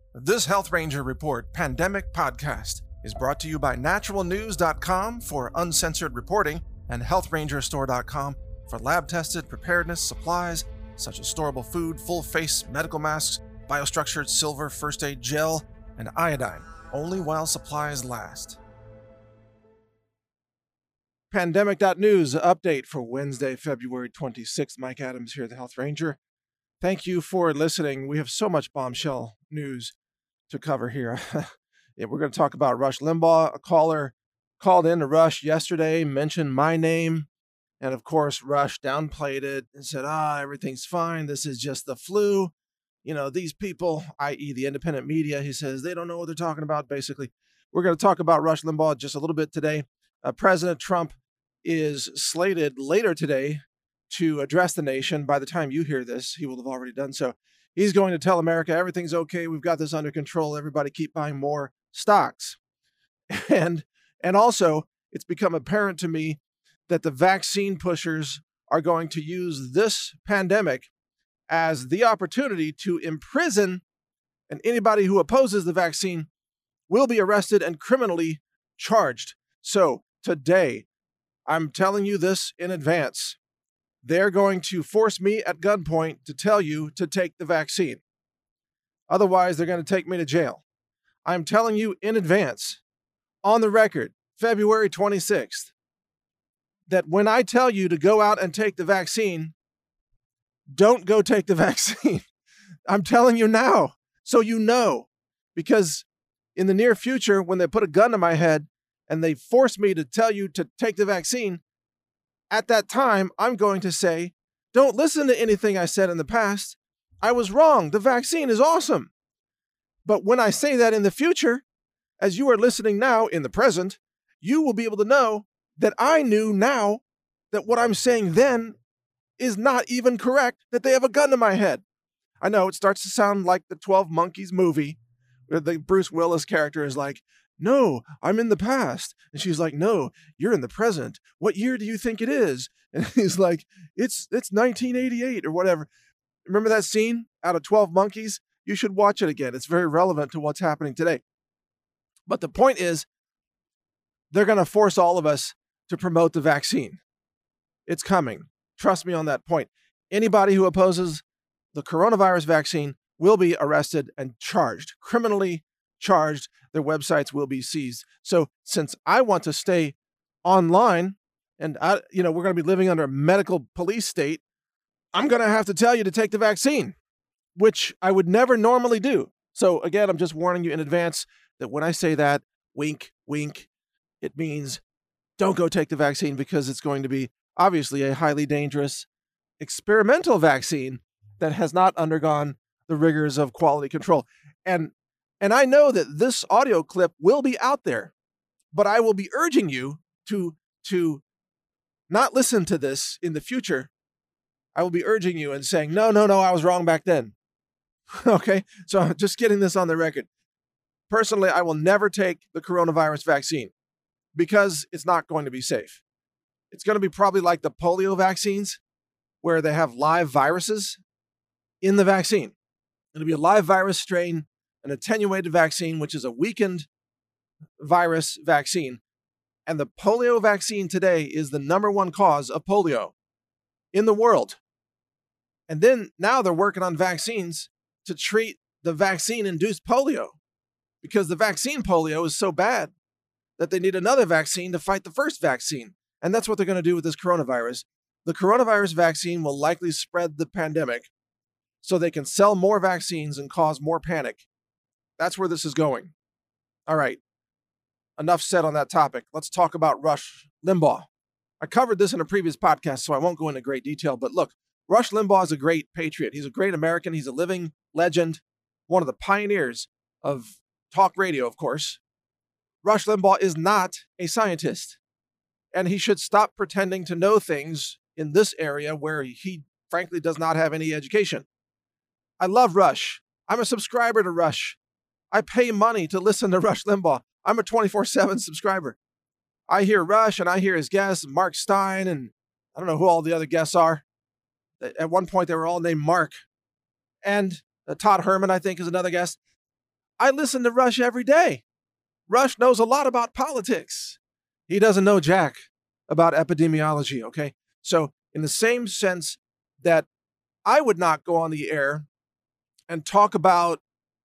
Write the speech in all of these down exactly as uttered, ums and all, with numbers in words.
This Health Ranger Report Pandemic Podcast is brought to you by natural news dot com for uncensored reporting and health ranger store dot com for lab-tested preparedness supplies such as storable food, full-face medical masks, biostructured silver first aid gel, and iodine, only while supplies last. Pandemic dot news update for Wednesday, February twenty-sixth. Mike Adams here, the Health Ranger. Thank you for listening. We have so much bombshell news to cover here. Yeah, we're going to talk about Rush Limbaugh. A caller called in to Rush yesterday, mentioned my name, and of course, Rush downplayed it and said, ah, everything's fine. This is just the flu. You know, these people, that is the independent media, he says, they don't know what they're talking about, basically. We're going to talk about Rush Limbaugh just a little bit today. Uh, President Trump is slated later today to address the nation. By the time you hear this, he will have already done so. He's going to tell America everything's okay. We've got this under control. Everybody keep buying more stocks. And and also, it's become apparent to me that the vaccine pushers are going to use this pandemic as the opportunity to imprison, and anybody who opposes the vaccine will be arrested and criminally charged. So today, I'm telling you this in advance. They're going to force me at gunpoint to tell you to take the vaccine. Otherwise, they're going to take me to jail. I'm telling you in advance, on the record, February twenty-sixth, that when I tell you to go out and take the vaccine, don't go take the vaccine. I'm telling you now, so you know. Because in the near future, when they put a gun to my head and they force me to tell you to take the vaccine, at that time, I'm going to say, don't listen to anything I said in the past. I was wrong. The vaccine is awesome. But when I say that in the future, as you are listening now in the present, you will be able to know that I knew now that what I'm saying then is not even correct, that they have a gun to my head. I know it starts to sound like the twelve Monkeys movie, where the Bruce Willis character is like, no, I'm in the past. And she's like, no, you're in the present. What year do you think it is? And he's like, it's it's nineteen eighty-eight or whatever. Remember that scene out of twelve Monkeys? You should watch it again. It's very relevant to what's happening today. But the point is, they're going to force all of us to promote the vaccine. It's coming. Trust me on that point. Anybody who opposes the coronavirus vaccine will be arrested and charged, criminally charged. Their websites will be seized. So since I want to stay online and I, you know, we're going to be living under a medical police state, I'm going to have to tell you to take the vaccine, which I would never normally do. So again, I'm just warning you in advance that when I say that, wink, wink, it means don't go take the vaccine, because it's going to be obviously a highly dangerous experimental vaccine that has not undergone the rigors of quality control. And And I know that this audio clip will be out there, but I will be urging you to, to not listen to this in the future. I will be urging you and saying, no, no, no, I was wrong back then. Okay, so just getting this on the record. Personally, I will never take the coronavirus vaccine because it's not going to be safe. It's going to be probably like the polio vaccines, where they have live viruses in the vaccine. It'll be a live virus strain, an attenuated vaccine, which is a weakened virus vaccine. And the polio vaccine today is the number one cause of polio in the world. And then now they're working on vaccines to treat the vaccine-induced polio, because the vaccine polio is so bad that they need another vaccine to fight the first vaccine. And that's what they're going to do with this coronavirus. The coronavirus vaccine will likely spread the pandemic so they can sell more vaccines and cause more panic. That's where this is going. All right. Enough said on that topic. Let's talk about Rush Limbaugh. I covered this in a previous podcast, so I won't go into great detail. But look, Rush Limbaugh is a great patriot. He's a great American. He's a living legend, one of the pioneers of talk radio, of course. Rush Limbaugh is not a scientist, and he should stop pretending to know things in this area where he, frankly, does not have any education. I love Rush. I'm a subscriber to Rush. I pay money to listen to Rush Limbaugh. I'm a twenty-four seven subscriber. I hear Rush, and I hear his guests, Mark Stein, and I don't know who all the other guests are. At one point, they were all named Mark. And uh, Todd Herman, I think, is another guest. I listen to Rush every day. Rush knows a lot about politics. He doesn't know jack about epidemiology, okay? So in the same sense that I would not go on the air and talk about,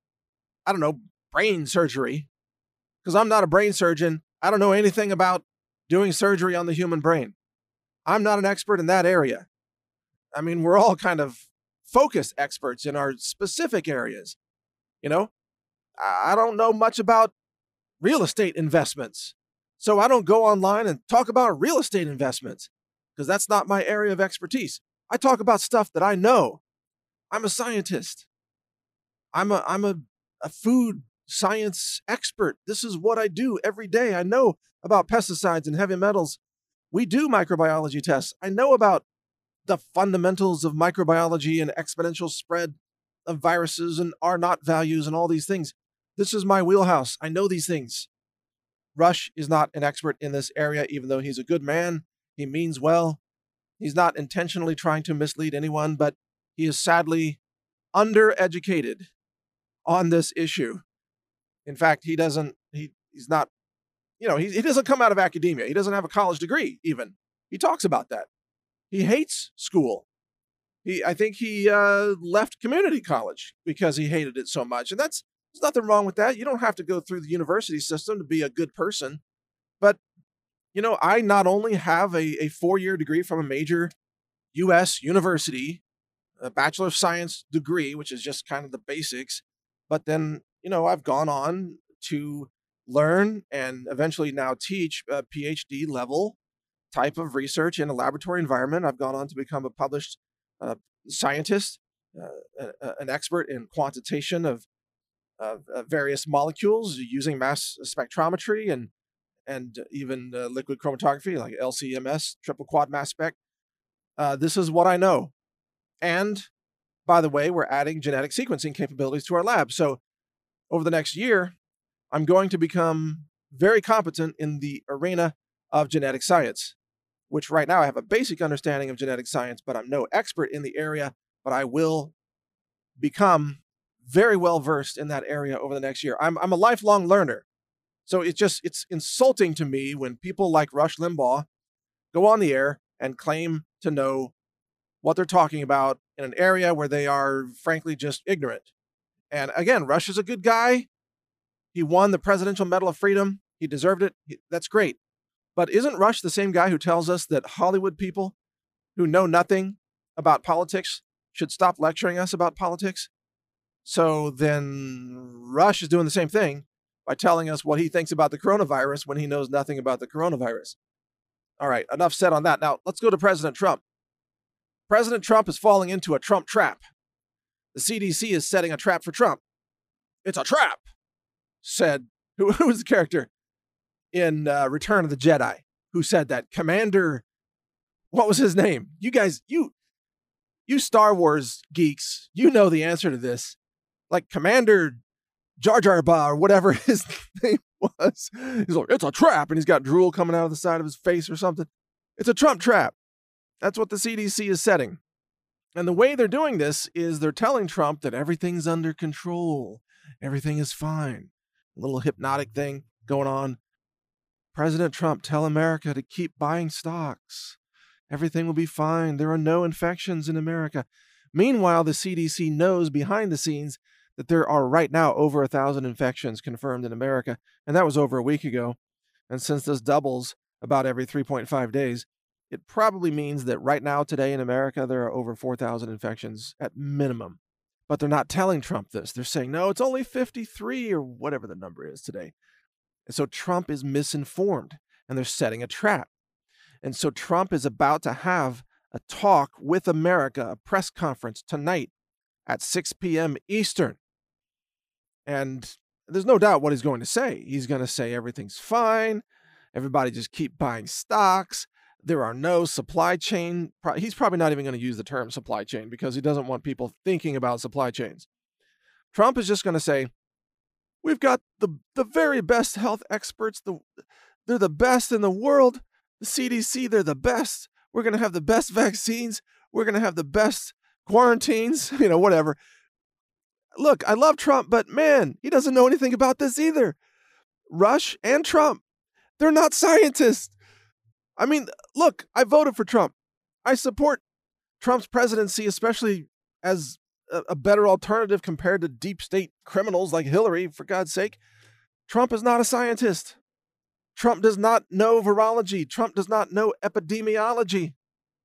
I don't know, brain surgery, because I'm not a brain surgeon. I don't know anything about doing surgery on the human brain. I'm not an expert in that area. I mean, we're all kind of focused experts in our specific areas. You know, I don't know much about real estate investments. So I don't go online and talk about real estate investments because that's not my area of expertise. I talk about stuff that I know. I'm a scientist. I'm a I'm a, a food science expert. This is what I do every day. I know about pesticides and heavy metals. We do microbiology tests. I know about the fundamentals of microbiology and exponential spread of viruses and R naught values and all these things. This is my wheelhouse. I know these things. Rush is not an expert in this area, even though he's a good man. He means well. He's not intentionally trying to mislead anyone, but he is sadly undereducated on this issue. In fact, he doesn't, he, he's not, you know, he, he doesn't come out of academia. He doesn't have a college degree, even. He talks about that. He hates school. He, I think he uh, left community college because he hated it so much. And that's, there's nothing wrong with that. You don't have to go through the university system to be a good person. But, you know, I not only have a, a four-year degree from a major U S university, a Bachelor of Science degree, which is just kind of the basics, but then, you know, I've gone on to learn and eventually now teach a PhD level type of research in a laboratory environment. I've gone on to become a published uh, scientist, uh, a, an expert in quantitation of of uh, various molecules using mass spectrometry and and even uh, liquid chromatography like L C M S, triple quad mass spec. Uh, this is what I know. And by the way, we're adding genetic sequencing capabilities to our lab. So over the next year, I'm going to become very competent in the arena of genetic science, which right now I have a basic understanding of genetic science, but I'm no expert in the area, but I will become very well versed in that area over the next year. I'm I'm a lifelong learner. So it's just, it's insulting to me when people like Rush Limbaugh go on the air and claim to know what they're talking about in an area where they are frankly just ignorant. And again, Rush is a good guy. He won the Presidential Medal of Freedom. He deserved it. He, that's great. But isn't Rush the same guy who tells us that Hollywood people who know nothing about politics should stop lecturing us about politics? So then Rush is doing the same thing by telling us what he thinks about the coronavirus when he knows nothing about the coronavirus. All right, enough said on that. Now, let's go to President Trump. President Trump is falling into a Trump trap. The C D C is setting a trap for Trump. It's a trap, said, who, who was the character in uh, Return of the Jedi? Who said that? Commander, what was his name? You guys, you, you Star Wars geeks, you know the answer to this. Like Commander Jar Jar Ba or whatever his name was. He's like, it's a trap. And he's got drool coming out of the side of his face or something. It's a Trump trap. That's what the C D C is setting. And the way they're doing this is they're telling Trump that everything's under control. Everything is fine. A little hypnotic thing going on. President Trump, tell America to keep buying stocks. Everything will be fine. There are no infections in America. Meanwhile, the C D C knows behind the scenes that there are right now over a thousand infections confirmed in America. And that was over a week ago. And since this doubles about every three point five days, it probably means that right now, today in America, there are over four thousand infections at minimum. But they're not telling Trump this. They're saying, no, it's only fifty-three or whatever the number is today. And so Trump is misinformed and they're setting a trap. And so Trump is about to have a talk with America, a press conference tonight at six p.m. Eastern. And there's no doubt what he's going to say. He's going to say everything's fine. Everybody just keep buying stocks. There are no supply chain. He's probably not even going to use the term supply chain because he doesn't want people thinking about supply chains. Trump is just going to say, we've got the, the very best health experts. The, they're the best in the world. The C D C, they're the best. We're going to have the best vaccines. We're going to have the best quarantines, you know, whatever. Look, I love Trump, but man, he doesn't know anything about this either. Rush and Trump, they're not scientists. I mean, look, I voted for Trump. I support Trump's presidency, especially as a, a better alternative compared to deep state criminals like Hillary, for God's sake. Trump is not a scientist. Trump does not know virology. Trump does not know epidemiology.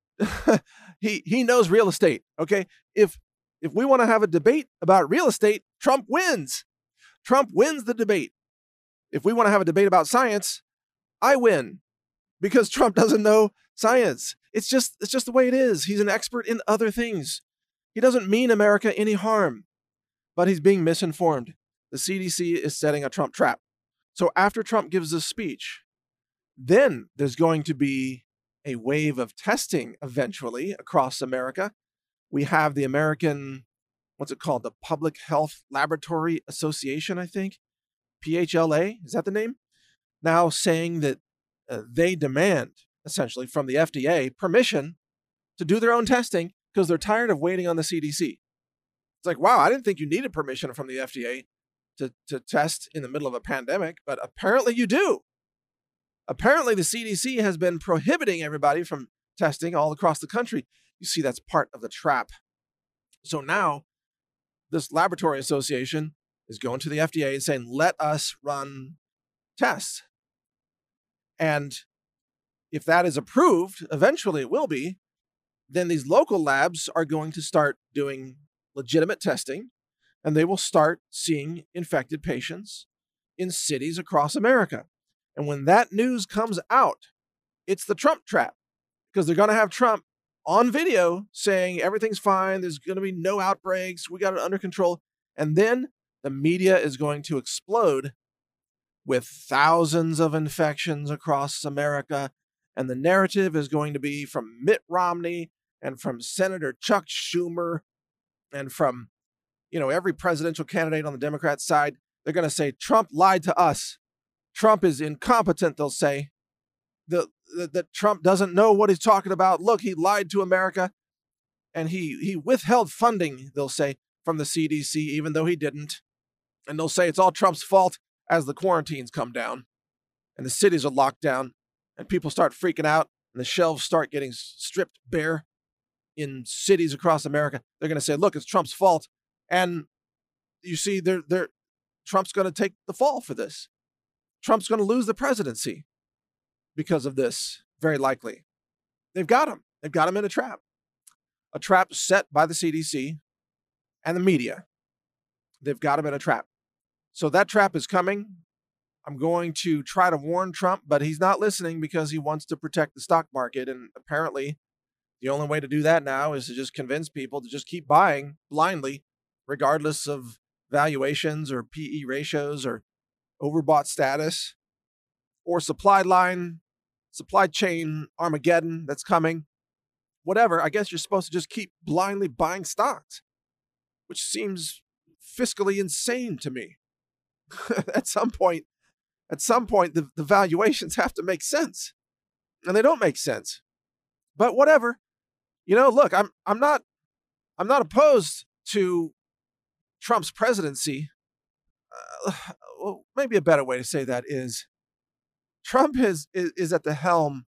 he he knows real estate, okay? If if we want to have a debate about real estate, Trump wins. Trump wins the debate. If we want to have a debate about science, I win because Trump doesn't know science. It's just it's just the way it is. He's an expert in other things. He doesn't mean America any harm, but he's being misinformed. The C D C is setting a Trump trap. So after Trump gives this speech, then there's going to be a wave of testing eventually across America. We have the American, what's it called? The Public Health Laboratory Association, I think. P H L A, is that the name? Now saying that uh, they demand, essentially, from the F D A permission to do their own testing because they're tired of waiting on the C D C. It's like, wow, I didn't think you needed permission from the F D A to, to test in the middle of a pandemic, but apparently you do. Apparently the C D C has been prohibiting everybody from testing all across the country. You see, that's part of the trap. So now this laboratory association is going to the F D A and saying, let us run tests. And if that is approved, eventually it will be, then these local labs are going to start doing legitimate testing, and they will start seeing infected patients in cities across America. And when that news comes out, it's the Trump trap, because they're going to have Trump on video saying everything's fine, there's going to be no outbreaks, we got it under control. And then the media is going to explode with thousands of infections across America. And the narrative is going to be from Mitt Romney and from Senator Chuck Schumer and from, you know, every presidential candidate on the Democrat side. They're going to say Trump lied to us. Trump is incompetent, they'll say. The, the, that Trump doesn't know what he's talking about. Look, he lied to America. And he, he withheld funding, they'll say, from the C D C, even though he didn't. And they'll say it's all Trump's fault as the quarantines come down and the cities are locked down and people start freaking out and the shelves start getting stripped bare in cities across America. They're going to say, look, it's Trump's fault. And you see, they're, they're, Trump's going to take the fall for this. Trump's going to lose the presidency because of this, very likely. They've got him. They've got him in a trap. A trap set by the C D C and the media. They've got him in a trap. So that trap is coming. I'm going to try to warn Trump, but he's not listening because he wants to protect the stock market. And apparently the only way to do that now is to just convince people to just keep buying blindly, regardless of valuations or P E ratios or overbought status or supply line, supply chain Armageddon that's coming. Whatever, I guess you're supposed to just keep blindly buying stocks, which seems fiscally insane to me. At some point, at some point, the, the valuations have to make sense, and they don't make sense. But whatever, you know. Look, I'm I'm not I'm not opposed to Trump's presidency. Uh, well, maybe a better way to say that is, Trump is is, is at the helm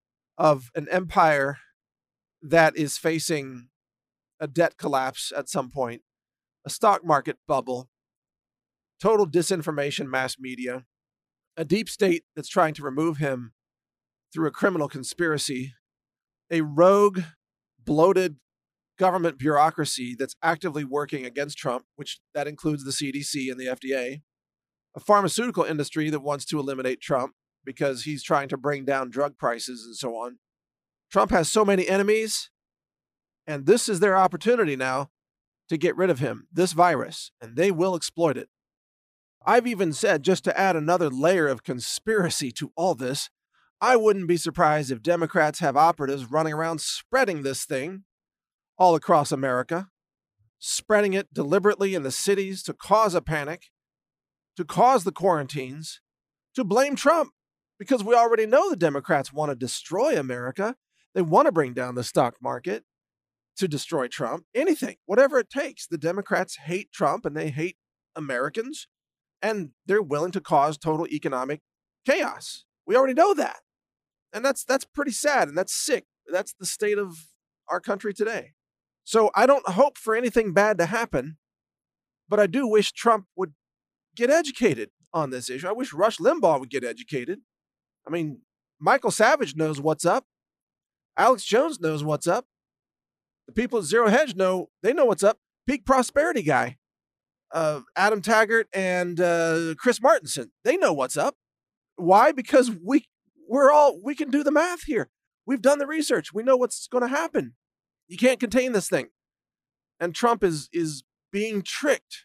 of an empire that is facing a debt collapse at some point, a stock market bubble, total disinformation mass media, a deep state that's trying to remove him through a criminal conspiracy, a rogue, bloated government bureaucracy that's actively working against Trump, which that includes the C D C and the F D A, a pharmaceutical industry that wants to eliminate Trump because he's trying to bring down drug prices and so on. Trump has so many enemies, and this is their opportunity now to get rid of him, this virus, and they will exploit it. I've even said, just to add another layer of conspiracy to all this, I wouldn't be surprised if Democrats have operatives running around spreading this thing all across America, spreading it deliberately in the cities to cause a panic, to cause the quarantines, to blame Trump, because we already know the Democrats want to destroy America. They want to bring down the stock market. to destroy Trump. Anything, whatever it takes. The Democrats hate Trump and they hate Americans, and they're willing to cause total economic chaos. We already know that. And that's that's pretty sad, and that's sick. That's the state of our country today. So I don't hope for anything bad to happen, but I do wish Trump would get educated on this issue. I wish Rush Limbaugh would get educated. I mean, Michael Savage knows what's up. Alex Jones knows what's up. The people at Zero Hedge know, they know what's up. Peak Prosperity guy, uh, Adam Taggart and uh, Chris Martenson, they know what's up. Why? Because we we're all we can do the math here. We've done the research. We know what's going to happen. You can't contain this thing. And Trump is is being tricked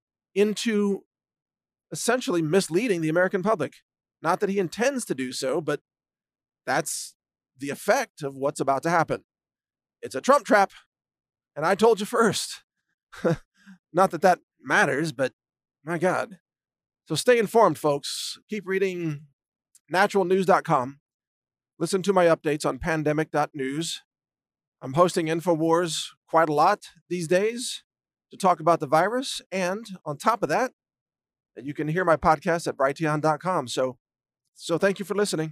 into essentially misleading the American public. Not that he intends to do so, but that's the effect of what's about to happen. It's a Trump trap. And I told you first. Not that that matters, but my God. So stay informed, folks. Keep reading natural news dot com. Listen to my updates on pandemic dot news. I'm hosting InfoWars quite a lot these days to talk about the virus. And on top of that, you can hear my podcast at brighteon dot com. So, so thank you for listening.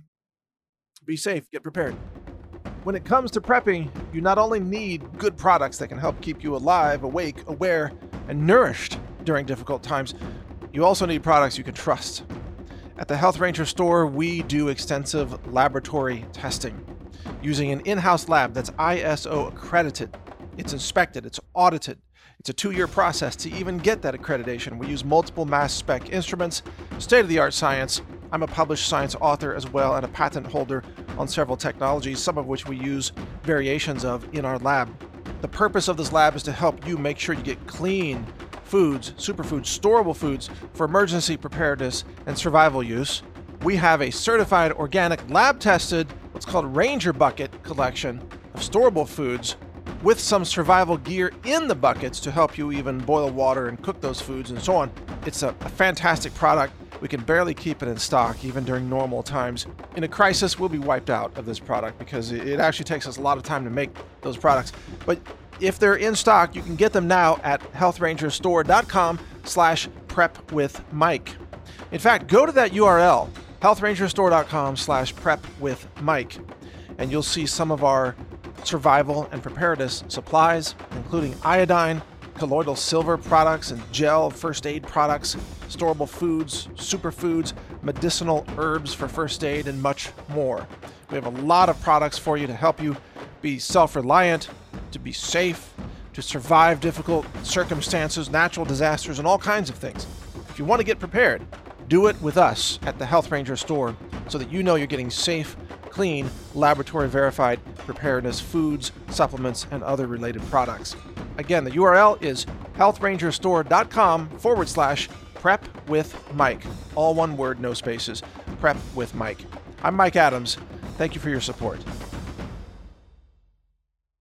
Be safe. Get prepared. When it comes to prepping, you not only need good products that can help keep you alive, awake, aware, and nourished during difficult times, you also need products you can trust. At the Health Ranger store, we do extensive laboratory testing using an in-house lab that's I S O accredited. It's inspected, it's audited. It's a two-year process to even get that accreditation. We use multiple mass spec instruments, state-of-the-art science. I'm a published science author as well and a patent holder on several technologies, some of which we use variations of in our lab. The purpose of this lab is to help you make sure you get clean foods, superfoods, storable foods for emergency preparedness and survival use. We have a certified organic lab-tested, what's called Ranger Bucket collection of storable foods with some survival gear in the buckets to help you even boil water and cook those foods and so on. It's a, a fantastic product. We can barely keep it in stock even during normal times. In a crisis, we'll be wiped out of this product because it actually takes us a lot of time to make those products. But if they're in stock, you can get them now at health ranger store dot com slash prep with Mike. In fact, go to that U R L, health ranger store dot com slash prep with Mike, and you'll see some of our survival and preparedness supplies, including iodine, colloidal silver products and gel first aid products, storable foods, superfoods, medicinal herbs for first aid, and much more. We have a lot of products for you to help you be self-reliant, to be safe, to survive difficult circumstances, natural disasters, and all kinds of things. If you want to get prepared, do it with us at the Health Ranger store so that you know you're getting safe, clean, laboratory-verified preparedness foods, supplements, and other related products. Again, the U R L is health ranger store dot com forward slash prep with Mike. All one word, no spaces. Prep with Mike. I'm Mike Adams. Thank you for your support.